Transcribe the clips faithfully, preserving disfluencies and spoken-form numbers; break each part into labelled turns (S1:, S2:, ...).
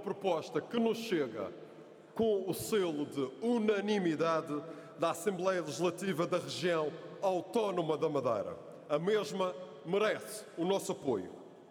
S1: proposta que nos chega com o selo de unanimidade da Assembleia Legislativa da Região Autónoma da Madeira. A mesma merece o nosso apoio.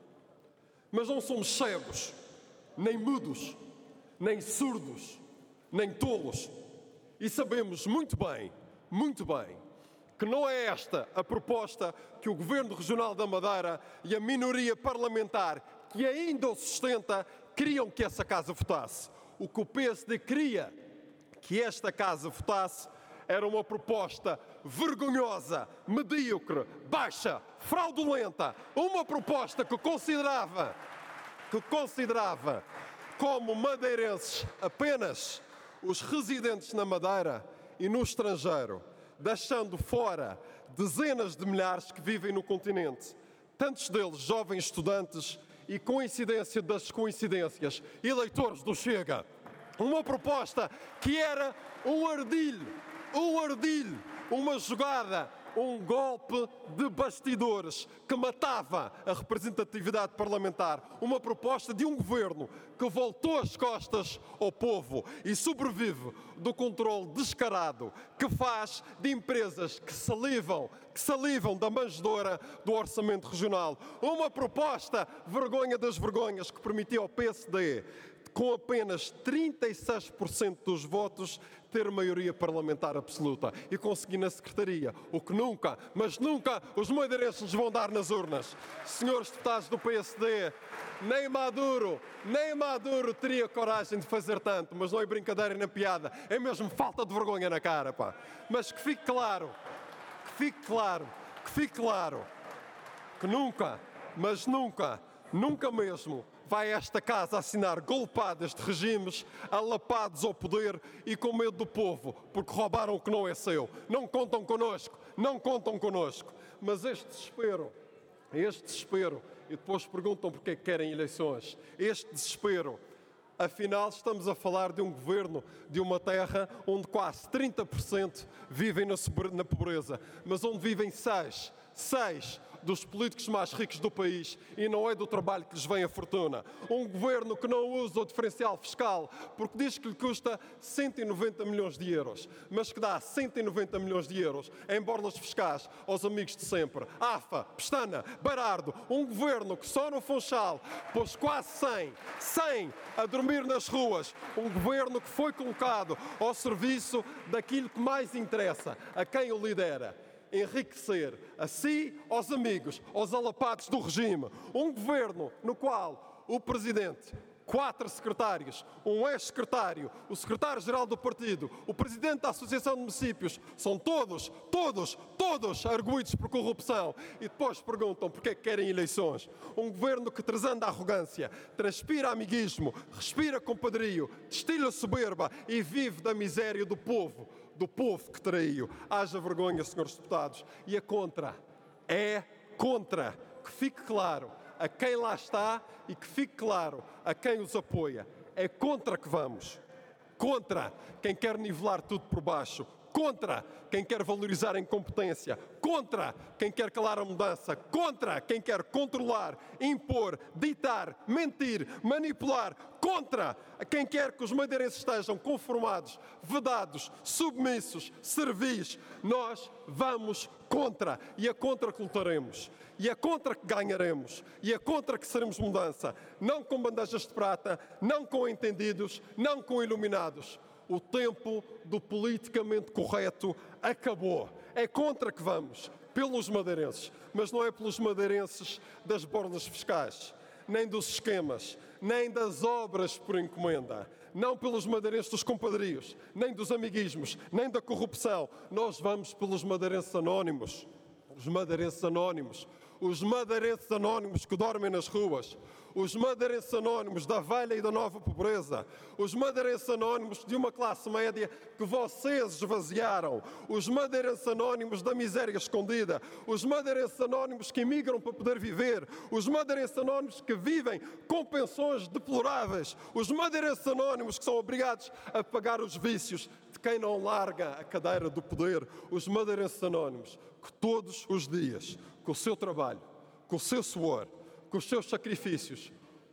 S1: Mas não somos cegos, nem mudos, nem surdos, nem tolos. E sabemos muito bem, muito bem, que não é esta a proposta que o Governo Regional da Madeira e a minoria parlamentar que ainda o sustenta queriam que essa Casa votasse. O que o P S D queria que esta Casa votasse era uma proposta vergonhosa, medíocre, baixa, fraudulenta, uma proposta que considerava, que considerava como madeirenses apenas os residentes na Madeira e no estrangeiro, deixando fora dezenas de milhares que vivem no continente, tantos deles jovens estudantes e, coincidência das coincidências, eleitores do Chega. Uma proposta que era um ardilho, um ardilho, uma jogada, um golpe de bastidores que matava a representatividade parlamentar. Uma proposta de um governo que voltou as costas ao povo e sobrevive do controle descarado que faz de empresas que salivam, que salivam da manjedoura do orçamento regional. Uma proposta vergonha das vergonhas que permitiu ao P S D, com apenas trinta e seis por cento dos votos, ter maioria parlamentar absoluta e conseguir na Secretaria, o que nunca, mas nunca, os madeirenses vão dar nas urnas. Senhores deputados do P S D, nem Maduro, nem Maduro teria coragem de fazer tanto, mas não é brincadeira nem piada, é mesmo falta de vergonha na cara, pá. Mas que fique claro, que fique claro, que fique claro, que nunca, mas nunca, nunca mesmo vai esta Casa assinar golpadas de regimes alapados ao poder e com medo do povo, porque roubaram o que não é seu. Não contam connosco, não contam connosco. Mas este desespero, este desespero, e depois perguntam porque é que querem eleições, este desespero, afinal estamos a falar de um governo de uma terra onde quase trinta por cento vivem na pobreza, mas onde vivem seis, seis dos políticos mais ricos do país e não é do trabalho que lhes vem a fortuna. Um governo que não usa o diferencial fiscal porque diz que lhe custa cento e noventa milhões de euros, mas que dá cento e noventa milhões de euros em borlas fiscais aos amigos de sempre. AFA, Pestana, Barardo, um governo que só no Funchal pôs quase cem, cem a dormir nas ruas. Um governo que foi colocado ao serviço daquilo que mais interessa a quem o lidera: enriquecer a si, aos amigos, aos alapados do regime. Um governo no qual o Presidente, quatro secretários, um ex-secretário, o secretário-geral do partido, o Presidente da Associação de Municípios, são todos, todos, todos arguidos por corrupção. E depois perguntam porque é que querem eleições. Um governo que transanda a arrogância, transpira amiguismo, respira compadrio, destila soberba e vive da miséria do povo. Do povo que traiu. Haja vergonha, senhores deputados. E é contra, é contra, que fique claro a quem lá está e que fique claro a quem os apoia. É contra que vamos. Contra quem quer nivelar tudo por baixo. Contra quem quer valorizar a incompetência. Contra quem quer calar a mudança. Contra quem quer controlar, impor, ditar, mentir, manipular. Contra quem quer que os madeirenses estejam conformados, vedados, submissos, servis. Nós vamos contra. E é contra que lutaremos. E é contra que ganharemos. E é contra que seremos mudança. Não com bandejas de prata, não com entendidos, não com iluminados. O tempo do politicamente correto acabou. É contra que vamos, pelos madeirenses, mas não é pelos madeirenses das borlas fiscais, nem dos esquemas, nem das obras por encomenda, não pelos madeirenses dos compadrios, nem dos amiguismos, nem da corrupção. Nós vamos pelos madeirenses anónimos, os madeirenses anónimos, os madeirenses anónimos que dormem nas ruas, os madeirenses anónimos da velha e da nova pobreza, os madeirenses anónimos de uma classe média que vocês esvaziaram, os madeirenses anónimos da miséria escondida, os madeirenses anónimos que emigram para poder viver, os madeirenses anónimos que vivem com pensões deploráveis, os madeirenses anónimos que são obrigados a pagar os vícios de quem não larga a cadeira do poder, os madeirenses anónimos que todos os dias, com o seu trabalho, com o seu suor, com os seus sacrifícios,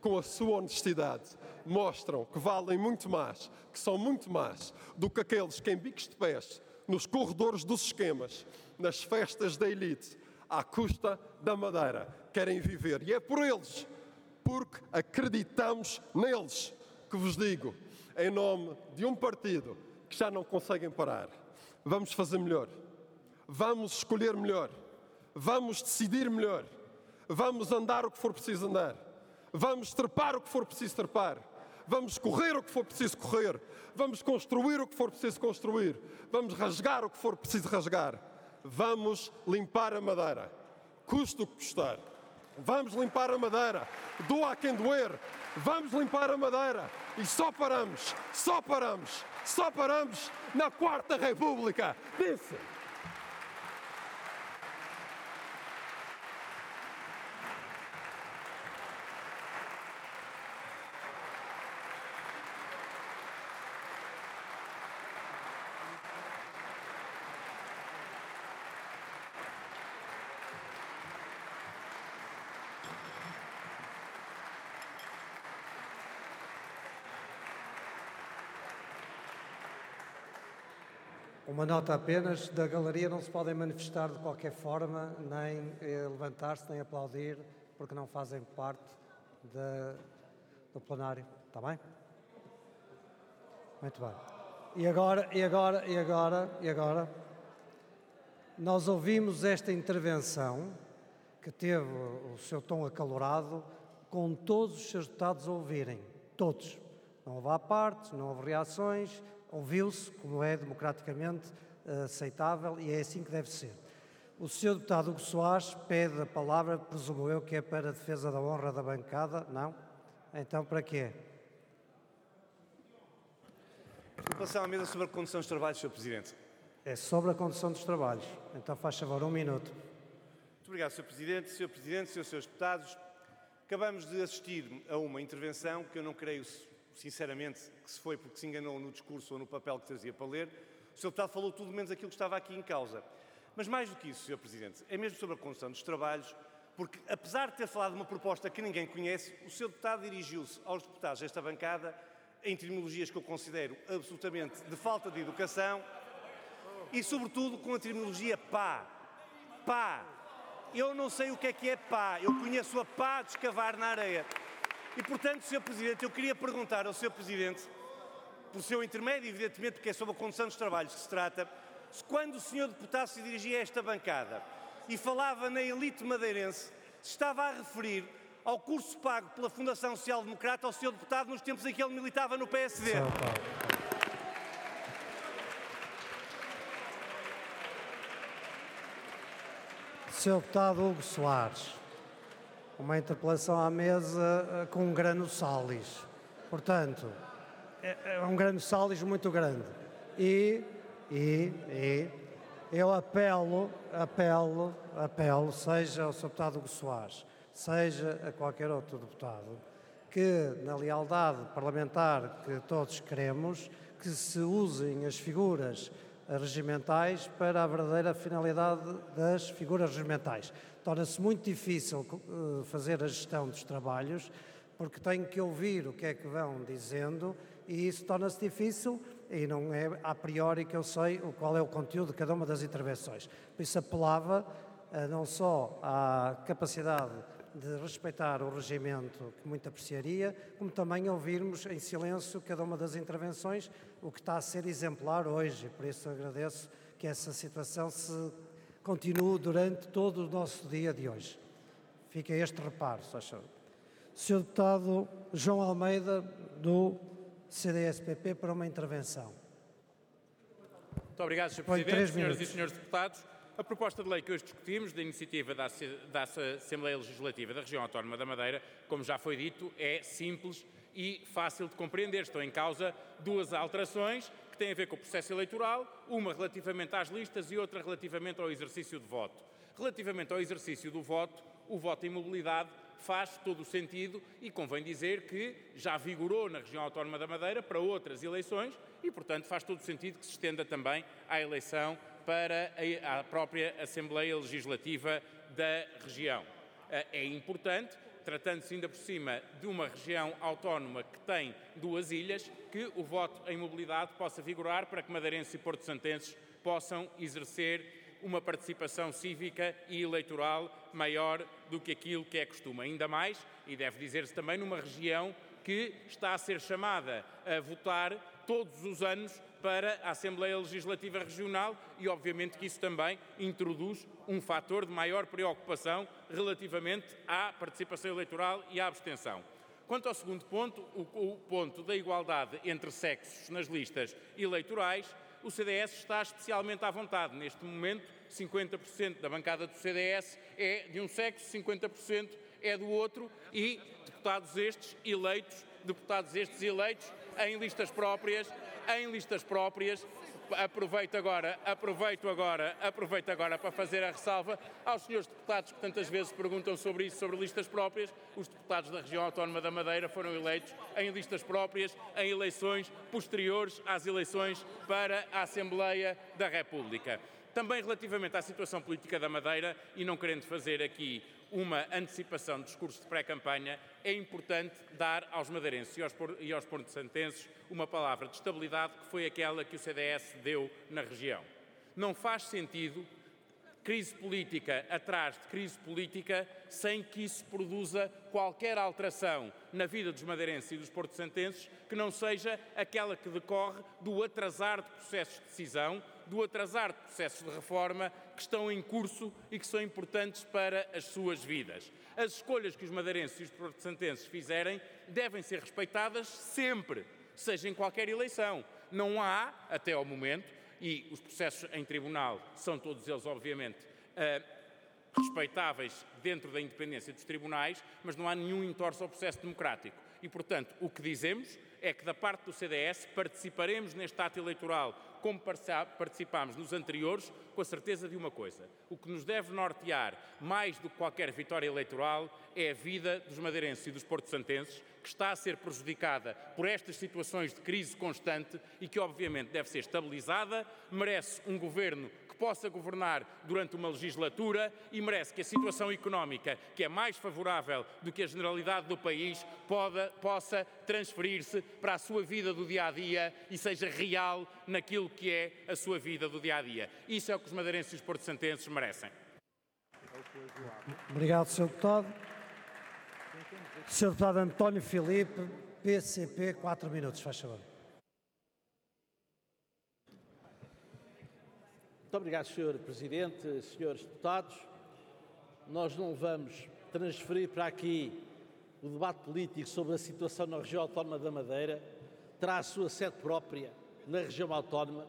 S1: com a sua honestidade, mostram que valem muito mais, que são muito mais do que aqueles que em bicos de pés, nos corredores dos esquemas, nas festas da elite, à custa da Madeira, querem viver. E é por eles, porque acreditamos neles, que vos digo, em nome de um partido que já não conseguem parar. Vamos fazer melhor, vamos escolher melhor, vamos decidir melhor, vamos andar o que for preciso andar, vamos trepar o que for preciso trepar, vamos correr o que for preciso correr, vamos construir o que for preciso construir, vamos rasgar o que for preciso rasgar, vamos limpar a Madeira, custe o que custar. Vamos limpar a Madeira, doa a quem doer, vamos limpar a Madeira e só paramos, só paramos, só paramos na Quarta República. Disse!
S2: Uma nota apenas, da galeria não se podem manifestar de qualquer forma, nem eh, levantar-se, nem aplaudir, porque não fazem parte de, do plenário. Está bem? Muito bem. E agora, e agora, e agora, e agora, nós ouvimos esta intervenção, que teve o seu tom acalorado, com todos os seus deputados a ouvirem. Todos. Não houve à parte, não houve reações, ouviu-se, como é democraticamente uh, aceitável, e é assim que deve ser. O senhor deputado Hugo Soares pede a palavra, presumo eu que é para a defesa da honra da bancada, não? Então para quê?
S3: Passar à mesa sobre a condução dos trabalhos, senhor Presidente.
S2: É sobre a condução dos trabalhos. Então faz favor, um minuto.
S3: Muito obrigado, senhor Presidente, senhor Presidente, senhores senhores deputados. Acabamos de assistir a uma intervenção que eu não creio, sinceramente, que se foi porque se enganou no discurso ou no papel que trazia para ler. O senhor Deputado falou tudo menos aquilo que estava aqui em causa. Mas mais do que isso, senhor Presidente, é mesmo sobre a condução dos trabalhos, porque apesar de ter falado de uma proposta que ninguém conhece, o senhor Deputado dirigiu-se aos deputados desta bancada em terminologias que eu considero absolutamente de falta de educação e, sobretudo, com a terminologia pá. Pá. Eu não sei o que é que é pá. Eu conheço a pá de escavar na areia. E, portanto, senhor Presidente, eu queria perguntar ao senhor Presidente, por seu intermédio, evidentemente, porque é sobre a condução dos trabalhos que se trata, se quando o senhor Deputado se dirigia a esta bancada e falava na elite madeirense, se estava a referir ao curso pago pela Fundação Social Democrata ao senhor Deputado nos tempos em que ele militava no P S D.
S2: senhor Deputado Hugo Soares, uma interpelação à mesa com um grano salis. Portanto, é um grano salis muito grande. E, e, e, eu apelo, apelo, apelo, seja ao senhor Deputado Hugo Soares, seja a qualquer outro deputado, que na lealdade parlamentar que todos queremos, que se usem as figuras regimentais para a verdadeira finalidade das figuras regimentais. Torna-se muito difícil uh, fazer a gestão dos trabalhos, porque tenho que ouvir o que é que vão dizendo, e isso torna-se difícil, e não é a priori que eu sei o qual é o conteúdo de cada uma das intervenções. Por isso apelava uh, não só à capacidade de respeitar o regimento, que muito apreciaria, como também ouvirmos em silêncio cada uma das intervenções, o que está a ser exemplar hoje. Por isso agradeço que essa situação se continue durante todo o nosso dia de hoje. Fica este reparo, só achou. senhor Deputado João Almeida, do C D S P P, para uma intervenção.
S4: Muito obrigado, senhor Presidente, senhoras e senhores deputados. A proposta de lei que hoje discutimos, da iniciativa da, da Assembleia Legislativa da Região Autónoma da Madeira, como já foi dito, é simples e fácil de compreender. Estão em causa duas alterações que têm a ver com o processo eleitoral, uma relativamente às listas e outra relativamente ao exercício de voto. Relativamente ao exercício do voto, o voto em mobilidade faz todo o sentido e convém dizer que já vigorou na Região Autónoma da Madeira para outras eleições e, portanto, faz todo o sentido que se estenda também à eleição para a própria Assembleia Legislativa da região. É importante tratando-se ainda por cima de uma região autónoma que tem duas ilhas, que o voto em mobilidade possa vigorar para que madeirenses e porto-santenses possam exercer uma participação cívica e eleitoral maior do que aquilo que é costume. Ainda mais, e deve dizer-se também, numa região que está a ser chamada a votar todos os anos para a Assembleia Legislativa Regional e, obviamente, que isso também introduz um fator de maior preocupação relativamente à participação eleitoral e à abstenção. Quanto ao segundo ponto, o, o ponto da igualdade entre sexos nas listas eleitorais, o C D S está especialmente à vontade. Neste momento, cinquenta por cento da bancada do C D S é de um sexo, cinquenta por cento é do outro e deputados estes eleitos, deputados estes eleitos em listas próprias, em listas próprias. Aproveito agora, aproveito agora, aproveito agora para fazer a ressalva aos senhores deputados que tantas vezes perguntam sobre isso, sobre listas próprias. Os deputados da região autónoma da Madeira foram eleitos em listas próprias, em eleições posteriores às eleições para a Assembleia da República. Também relativamente à situação política da Madeira, e não querendo fazer aqui uma antecipação de discurso de pré-campanha, é importante dar aos madeirenses e aos porto-santenses uma palavra de estabilidade que foi aquela que o C D S deu na região. Não faz sentido crise política atrás de crise política sem que isso produza qualquer alteração na vida dos madeirenses e dos porto-santenses que não seja aquela que decorre do atrasar de processos de decisão, do atrasar de processos de reforma que estão em curso e que são importantes para as suas vidas. As escolhas que os madeirenses e os porto-santenses fizerem devem ser respeitadas sempre, seja em qualquer eleição. Não há, até ao momento, e os processos em tribunal são todos eles, obviamente, uh, respeitáveis dentro da independência dos tribunais, mas não há nenhum entorce ao processo democrático. E, portanto, o que dizemos é que da parte do C D S participaremos neste ato eleitoral como participámos nos anteriores, com a certeza de uma coisa: o que nos deve nortear mais do que qualquer vitória eleitoral é a vida dos madeirenses e dos porto-santenses, que está a ser prejudicada por estas situações de crise constante e que obviamente deve ser estabilizada, merece um governo que possa governar durante uma legislatura e merece que a situação económica, que é mais favorável do que a generalidade do país, poda, possa transferir-se para a sua vida do dia-a-dia e seja real naquilo que é a sua vida do dia-a-dia. Isso é o que os madeirenses e os porto-santenses merecem.
S2: Obrigado, senhor Deputado. senhor Deputado António Filipe, P C P, quatro minutos, faz favor.
S5: Muito obrigado, senhor Presidente, senhores deputados. Nós não vamos transferir para aqui o debate político sobre a situação na região autónoma da Madeira, terá a sua sede própria na região autónoma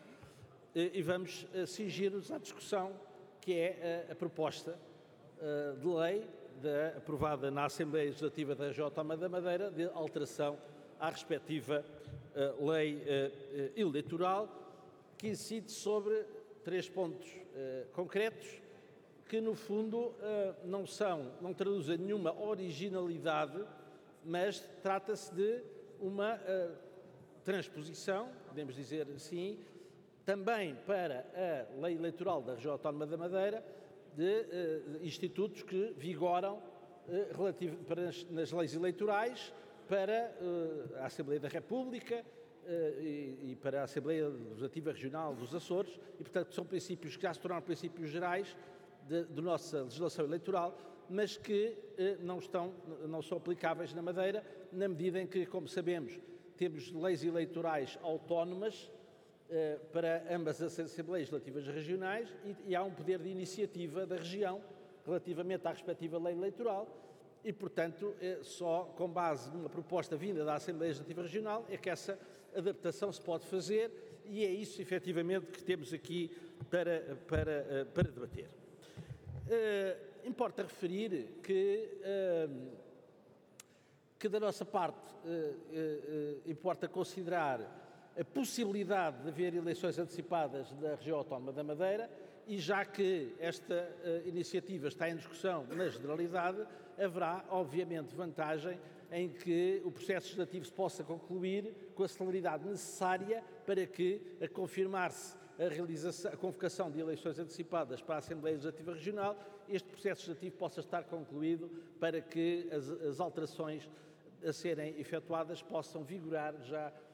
S5: e vamos cingir-nos à discussão que é a, a proposta uh, de lei de, aprovada na Assembleia Legislativa da região autónoma da Madeira de alteração à respectiva uh, lei uh, eleitoral, que incide sobre três pontos uh, concretos que, no fundo, uh, não são, não traduzem nenhuma originalidade, mas trata-se de uma uh, transposição, podemos dizer assim, também para a lei eleitoral da região autónoma da Madeira, de uh, institutos que vigoram uh, relativo, para nas, nas leis eleitorais para uh, a Assembleia da República uh, e, e para a Assembleia Legislativa Regional dos Açores, e, portanto, são princípios que já se tornaram princípios gerais de, de nossa legislação eleitoral, mas que uh, não, estão, não são aplicáveis na Madeira, na medida em que, como sabemos, temos leis eleitorais autónomas uh, para ambas as Assembleias Legislativas Regionais e, e há um poder de iniciativa da região relativamente à respectiva lei eleitoral e, portanto, uh, só com base numa proposta vinda da Assembleia Legislativa Regional é que essa adaptação se pode fazer e é isso, efetivamente, que temos aqui para, para, uh, para debater. Uh, importa referir que... Uh, que da nossa parte eh, eh, importa considerar a possibilidade de haver eleições antecipadas da região autónoma da Madeira e já que esta eh, iniciativa está em discussão na generalidade, haverá obviamente vantagem em que o processo legislativo se possa concluir com a celeridade necessária para que, a confirmar-se a, realização, a convocação de eleições antecipadas para a Assembleia Legislativa Regional, este processo legislativo possa estar concluído para que as, as alterações a serem efetuadas possam vigorar já